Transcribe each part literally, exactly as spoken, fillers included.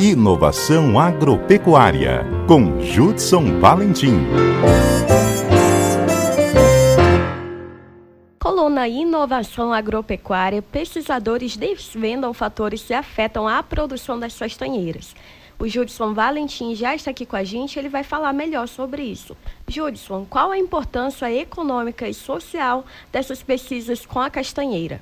Inovação Agropecuária, com Judson Valentim. Coluna Inovação Agropecuária, pesquisadores desvendam fatores que afetam a produção das castanheiras. O Judson Valentim já está aqui com a gente, ele vai falar melhor sobre isso. Judson, qual a importância econômica e social dessas pesquisas com a castanheira?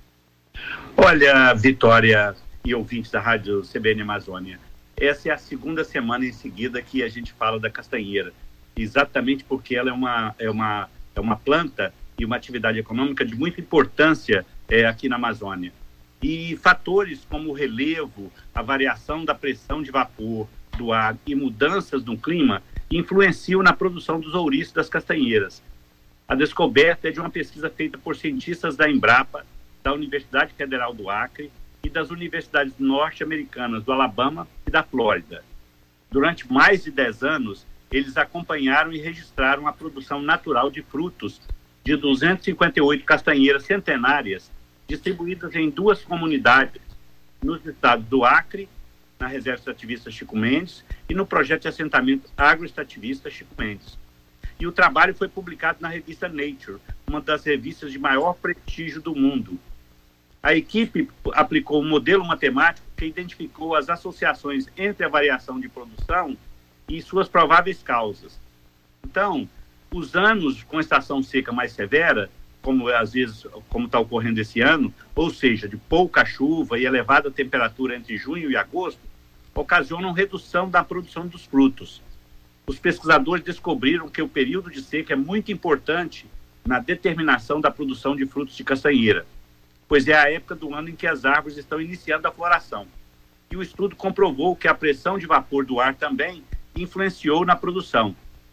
Olha, Vitória e ouvintes da Rádio C B N Amazônia, essa é a segunda semana em seguida que a gente fala da castanheira, exatamente porque ela é uma, é uma, é uma planta e uma atividade econômica de muita importância é, aqui na Amazônia. E fatores como o relevo, a variação da pressão de vapor do ar e mudanças no clima influenciam na produção dos ouriços das castanheiras. A descoberta é de uma pesquisa feita por cientistas da Embrapa, da Universidade Federal do Acre e das universidades norte-americanas do Alabama e da Flórida. Durante mais de dez anos, eles acompanharam e registraram a produção natural de frutos de duzentas e cinquenta e oito castanheiras centenárias distribuídas em duas comunidades, nos estados do Acre, na Reserva Extrativista Chico Mendes, e no projeto de assentamento agroextrativista Chico Mendes. E o trabalho foi publicado na revista Nature, uma das revistas de maior prestígio do mundo. A equipe aplicou um modelo matemático que identificou as associações entre a variação de produção e suas prováveis causas. Então, os anos com estação seca mais severa, como às vezes como está ocorrendo esse ano, ou seja, de pouca chuva e elevada temperatura entre junho e agosto, ocasionam redução da produção dos frutos. Os pesquisadores descobriram que o período de seca é muito importante na determinação da produção de frutos de castanheira, pois é a época do ano em que as árvores estão iniciando a floração. E o estudo comprovou que a pressão de vapor do ar também influenciou na produção.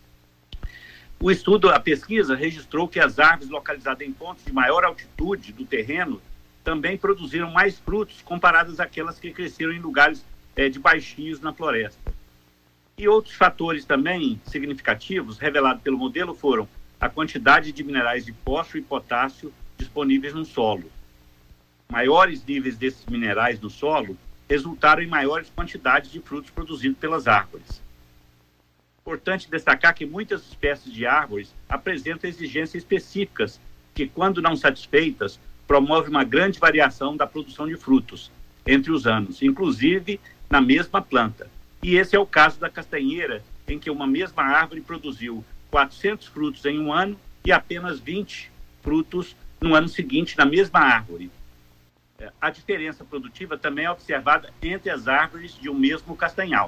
O estudo, a pesquisa, registrou que as árvores localizadas em pontos de maior altitude do terreno também produziram mais frutos comparadas àquelas que cresceram em lugares é, de baixios na floresta. E outros fatores também significativos revelados pelo modelo foram a quantidade de minerais de fósforo e potássio disponíveis no solo. Maiores níveis desses minerais no solo resultaram em maiores quantidades de frutos produzidos pelas árvores. Importante destacar que muitas espécies de árvores apresentam exigências específicas que, quando não satisfeitas, promovem uma grande variação da produção de frutos entre os anos, inclusive na mesma planta. E esse é o caso da castanheira, em que uma mesma árvore produziu quatrocentos frutos em um ano e apenas vinte frutos no ano seguinte na mesma árvore. A diferença produtiva também é observada entre as árvores de um mesmo castanhal.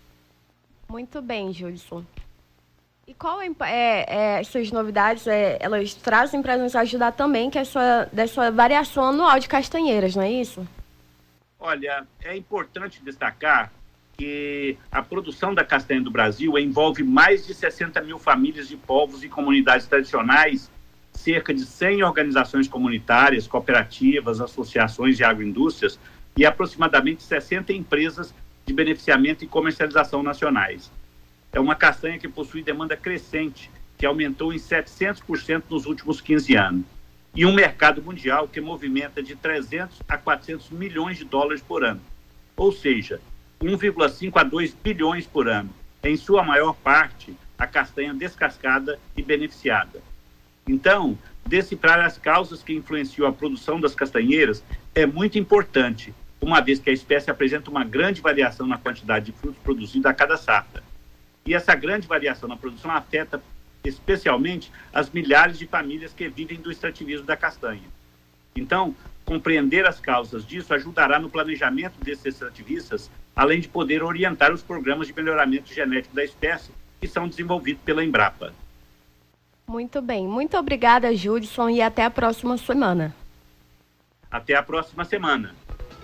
Muito bem, Judson. E qual é, é, é essas novidades, é, elas trazem para nos ajudar também que é sua, dessa variação anual de castanheiras, não é isso? Olha, é importante destacar que a produção da castanha do Brasil envolve mais de sessenta mil famílias de povos e comunidades tradicionais, cerca de cem organizações comunitárias, cooperativas, associações de agroindústrias e aproximadamente sessenta empresas de beneficiamento e comercialização nacionais. É uma castanha que possui demanda crescente, que aumentou em setecentos por cento nos últimos quinze anos, e um mercado mundial que movimenta de trezentos a quatrocentos milhões de dólares por ano, ou seja, um vírgula cinco a dois bilhões por ano, em sua maior parte, a castanha descascada e beneficiada. Então, decifrar as causas que influenciam a produção das castanheiras é muito importante, uma vez que a espécie apresenta uma grande variação na quantidade de frutos produzidos a cada safra. E essa grande variação na produção afeta especialmente as milhares de famílias que vivem do extrativismo da castanha. Então, compreender as causas disso ajudará no planejamento desses extrativistas, além de poder orientar os programas de melhoramento genético da espécie que são desenvolvidos pela Embrapa. Muito bem. Muito obrigada, Judson, e até a próxima semana. Até a próxima semana.